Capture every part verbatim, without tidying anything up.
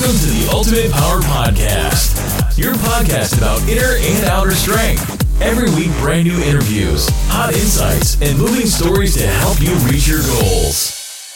Welcome to the Ultimate Power Podcast, your podcast about inner and outer strength. Every week, brand new interviews, hot insights, and moving stories to help you reach your goals.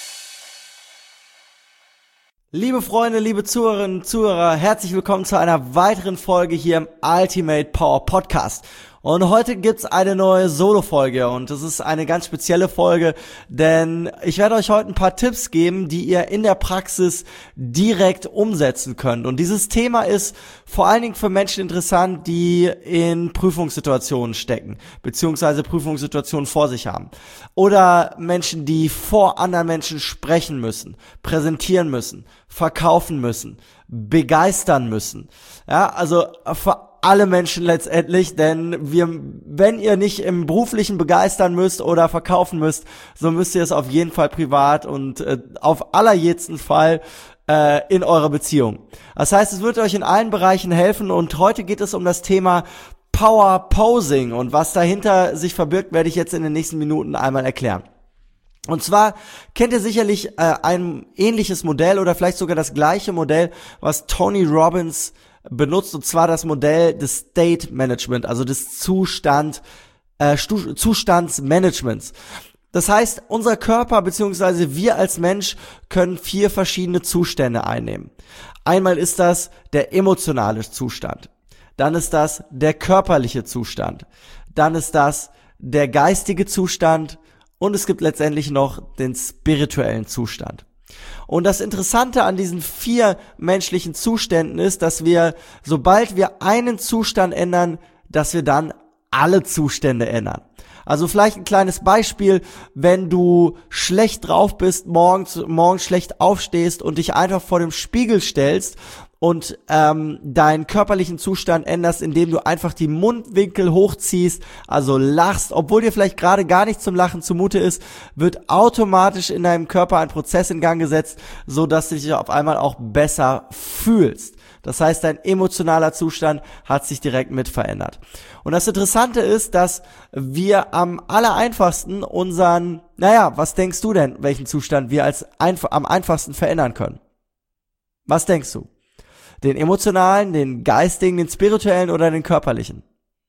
Liebe Freunde, liebe Zuhörerinnen und Zuhörer, herzlich willkommen zu einer weiteren Folge hier im Ultimate Power Podcast. Und heute gibt's eine neue Solo-Folge und das ist eine ganz spezielle Folge, denn ich werde euch heute ein paar Tipps geben, die ihr in der Praxis direkt umsetzen könnt. Und dieses Thema ist vor allen Dingen für Menschen interessant, die in Prüfungssituationen stecken, beziehungsweise Prüfungssituationen vor sich haben. Oder Menschen, die vor anderen Menschen sprechen müssen, präsentieren müssen, verkaufen müssen, begeistern müssen. Ja, also für alle Menschen letztendlich, denn wir, wenn ihr nicht im Beruflichen begeistern müsst oder verkaufen müsst, so müsst ihr es auf jeden Fall privat und äh, auf allerjedsten Fall äh, in eurer Beziehung. Das heißt, es wird euch in allen Bereichen helfen und heute geht es um das Thema Power Posing und was dahinter sich verbirgt, werde ich jetzt in den nächsten Minuten einmal erklären. Und zwar kennt ihr sicherlich äh, ein ähnliches Modell oder vielleicht sogar das gleiche Modell, was Tony Robbins benutzt, und zwar das Modell des State Management, also des Zustand, äh, Stu- Zustandsmanagements. Das heißt, unser Körper bzw. wir als Mensch können vier verschiedene Zustände einnehmen. Einmal ist das der emotionale Zustand, dann ist das der körperliche Zustand, dann ist das der geistige Zustand und es gibt letztendlich noch den spirituellen Zustand. Und das Interessante an diesen vier menschlichen Zuständen ist, dass wir, sobald wir einen Zustand ändern, dass wir dann alle Zustände ändern. Also vielleicht ein kleines Beispiel, wenn du schlecht drauf bist, morgens, morgens schlecht aufstehst und dich einfach vor dem Spiegel stellst und ähm, deinen körperlichen Zustand änderst, indem du einfach die Mundwinkel hochziehst, also lachst, obwohl dir vielleicht gerade gar nicht zum Lachen zumute ist, wird automatisch in deinem Körper ein Prozess in Gang gesetzt, so dass du dich auf einmal auch besser fühlst. Das heißt, dein emotionaler Zustand hat sich direkt mit verändert. Und das Interessante ist, dass wir am allereinfachsten unseren, naja, was denkst du denn, welchen Zustand wir als einf- am einfachsten verändern können? Was denkst du? Den emotionalen, den geistigen, den spirituellen oder den körperlichen?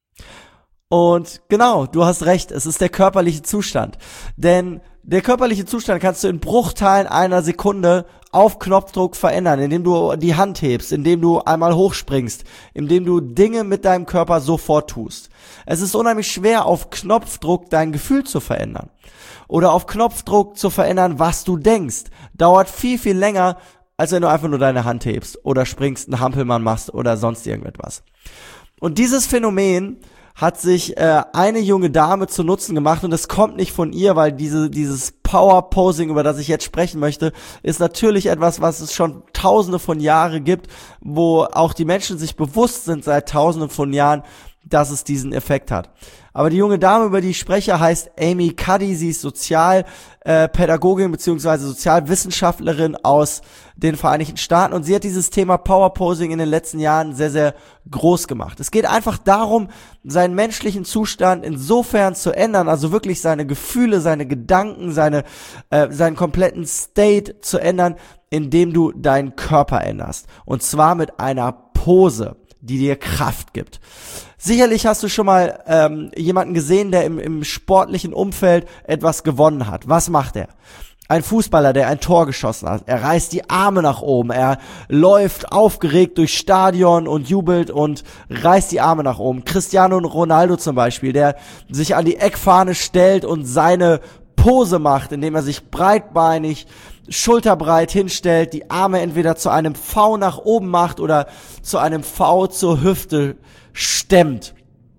Und genau, du hast recht, es ist der körperliche Zustand. Denn der körperliche Zustand kannst du in Bruchteilen einer Sekunde auf Knopfdruck verändern, indem du die Hand hebst, indem du einmal hochspringst, indem du Dinge mit deinem Körper sofort tust. Es ist unheimlich schwer, auf Knopfdruck dein Gefühl zu verändern. Oder auf Knopfdruck zu verändern, was du denkst. Dauert viel, viel länger, als wenn du einfach nur deine Hand hebst oder springst, einen Hampelmann machst oder sonst irgendetwas. Und dieses Phänomen hat sich äh, eine junge Dame zu Nutzen gemacht und das kommt nicht von ihr, weil diese dieses Power Posing, über das ich jetzt sprechen möchte, ist natürlich etwas, was es schon tausende von Jahren gibt, wo auch die Menschen sich bewusst sind seit tausenden von Jahren, dass es diesen Effekt hat. Aber die junge Dame, über die ich spreche, heißt Amy Cuddy. Sie ist Sozialpädagogin bzw. Sozialwissenschaftlerin aus den Vereinigten Staaten und sie hat dieses Thema Power Posing in den letzten Jahren sehr, sehr groß gemacht. Es geht einfach darum, seinen menschlichen Zustand insofern zu ändern, also wirklich seine Gefühle, seine Gedanken, seine äh, seinen kompletten State zu ändern, indem du deinen Körper änderst. Und zwar mit einer Pose, die dir Kraft gibt. Sicherlich hast du schon mal ähm, jemanden gesehen, der im, im sportlichen Umfeld etwas gewonnen hat. Was macht er? Ein Fußballer, der ein Tor geschossen hat. Er reißt die Arme nach oben. Er läuft aufgeregt durchs Stadion und jubelt und reißt die Arme nach oben. Cristiano Ronaldo zum Beispiel, der sich an die Eckfahne stellt und seine Pose macht, indem er sich breitbeinig, schulterbreit hinstellt, die Arme entweder zu einem V nach oben macht oder zu einem V zur Hüfte stemmt.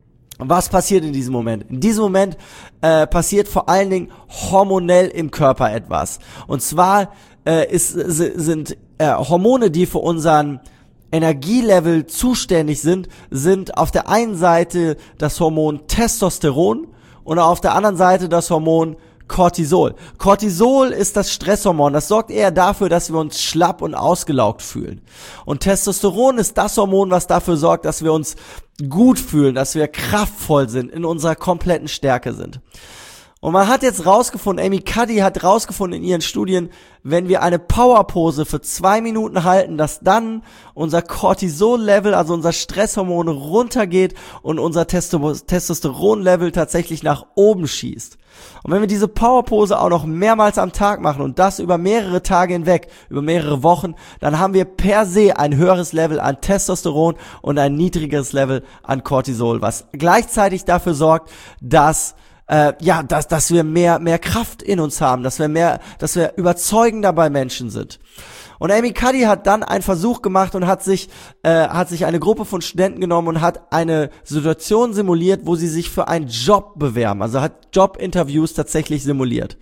Was passiert in diesem Moment? In diesem Moment äh, passiert vor allen Dingen hormonell im Körper etwas. Und zwar äh, ist, sind äh, Hormone, die für unseren Energielevel zuständig sind, sind auf der einen Seite das Hormon Testosteron und auf der anderen Seite das Hormon Cortisol. Cortisol ist das Stresshormon. Das sorgt eher dafür, dass wir uns schlapp und ausgelaugt fühlen. Und Testosteron ist das Hormon, was dafür sorgt, dass wir uns gut fühlen, dass wir kraftvoll sind, in unserer kompletten Stärke sind. Und man hat jetzt rausgefunden, Amy Cuddy hat rausgefunden in ihren Studien, wenn wir eine Powerpose für zwei Minuten halten, dass dann unser Cortisol-Level, also unser Stresshormon, runtergeht und unser Testo- Testosteron-Level tatsächlich nach oben schießt. Und wenn wir diese Powerpose auch noch mehrmals am Tag machen und das über mehrere Tage hinweg, über mehrere Wochen, dann haben wir per se ein höheres Level an Testosteron und ein niedrigeres Level an Cortisol, was gleichzeitig dafür sorgt, dass Äh, ja, dass, dass wir mehr, mehr Kraft in uns haben, dass wir mehr, dass wir überzeugender bei Menschen sind. Und Amy Cuddy hat dann einen Versuch gemacht und hat sich, äh, hat sich eine Gruppe von Studenten genommen und hat eine Situation simuliert, wo sie sich für einen Job bewerben. Also hat Jobinterviews tatsächlich simuliert.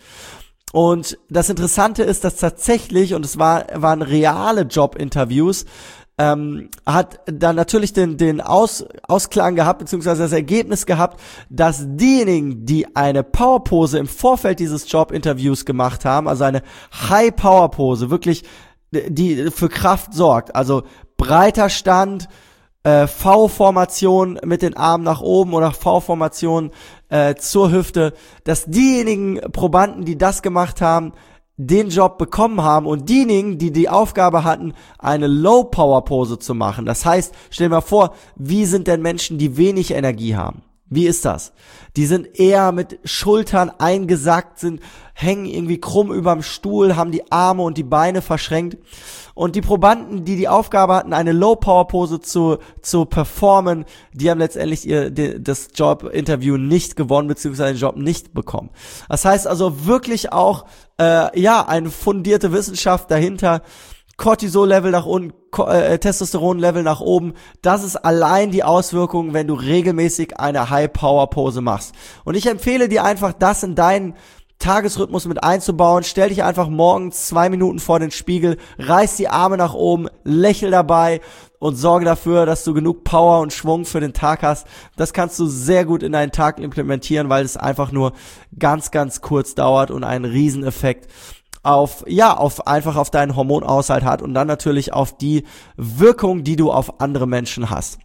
Und das Interessante ist, dass tatsächlich, und es war, waren reale Jobinterviews, Ähm, hat dann natürlich den, den Aus, Ausklang gehabt, beziehungsweise das Ergebnis gehabt, dass diejenigen, die eine Powerpose im Vorfeld dieses Jobinterviews gemacht haben, also eine High-Power-Pose, wirklich, die für Kraft sorgt, also breiter Stand, äh, V-Formation mit den Armen nach oben oder V-Formation äh, zur Hüfte, dass diejenigen Probanden, die das gemacht haben, den Job bekommen haben und diejenigen, die die Aufgabe hatten, eine Low-Power-Pose zu machen. Das heißt, stell dir mal vor, wie sind denn Menschen, die wenig Energie haben? Wie ist das? Die sind eher mit Schultern eingesackt, sind, hängen irgendwie krumm überm Stuhl, haben die Arme und die Beine verschränkt. Und die Probanden, die die Aufgabe hatten, eine Low-Power-Pose zu, zu performen, die haben letztendlich ihr, die, das Job-Interview nicht gewonnen, beziehungsweise den Job nicht bekommen. Das heißt also wirklich auch, äh, ja, eine fundierte Wissenschaft dahinter. Cortisol-Level nach unten, äh, Testosteron-Level nach oben. Das ist allein die Auswirkung, wenn du regelmäßig eine High-Power-Pose machst. Und ich empfehle dir einfach, das in deinen Tagesrhythmus mit einzubauen. Stell dich einfach morgens zwei Minuten vor den Spiegel, reiß die Arme nach oben, lächel dabei und sorge dafür, dass du genug Power und Schwung für den Tag hast. Das kannst du sehr gut in deinen Tag implementieren, weil es einfach nur ganz, ganz kurz dauert und einen Rieseneffekt auf, ja, auf, einfach auf deinen Hormonaushalt hat und dann natürlich auf die Wirkung, die du auf andere Menschen hast.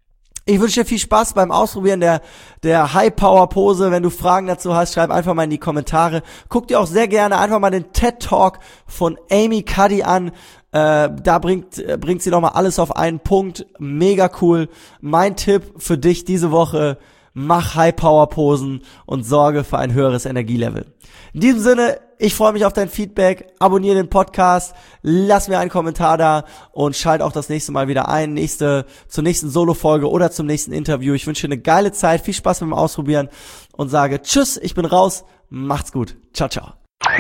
Ich wünsche dir viel Spaß beim Ausprobieren der, der High-Power-Pose. Wenn du Fragen dazu hast, schreib einfach mal in die Kommentare. Guck dir auch sehr gerne einfach mal den TED-Talk von Amy Cuddy an. Äh, da bringt, bringt sie nochmal alles auf einen Punkt. Mega cool. Mein Tipp für dich diese Woche: Mach High-Power-Posen und sorge für ein höheres Energielevel. In diesem Sinne, ich freue mich auf dein Feedback. Abonniere den Podcast, lass mir einen Kommentar da und schalt auch das nächste Mal wieder ein, nächste, zur nächsten Solo-Folge oder zum nächsten Interview. Ich wünsche dir eine geile Zeit, viel Spaß beim Ausprobieren und sage Tschüss, ich bin raus, macht's gut. Ciao, ciao.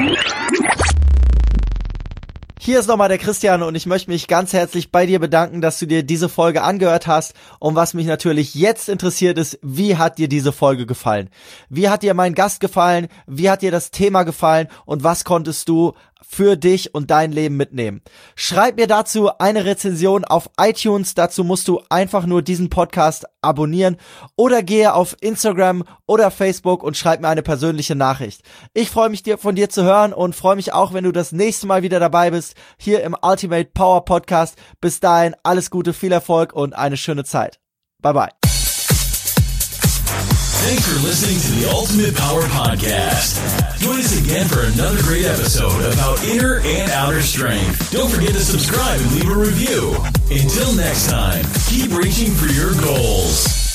Hier ist nochmal der Christian und ich möchte mich ganz herzlich bei dir bedanken, dass du dir diese Folge angehört hast. Und was mich natürlich jetzt interessiert ist, wie hat dir diese Folge gefallen? Wie hat dir mein Gast gefallen? Wie hat dir das Thema gefallen? Und was konntest du für dich und dein Leben mitnehmen? Schreib mir dazu eine Rezension auf iTunes. Dazu musst du einfach nur diesen Podcast abonnieren oder gehe auf Instagram oder Facebook und schreib mir eine persönliche Nachricht. Ich freue mich, dir von dir zu hören und freue mich auch, wenn du das nächste Mal wieder dabei bist, hier im Ultimate Power Podcast. Bis dahin, alles Gute, viel Erfolg und eine schöne Zeit. Bye bye. Thanks for listening to the Ultimate Power Podcast. Join us again for another great episode about inner and outer strength. Don't forget to subscribe and leave a review. Until next time, keep reaching for your goals.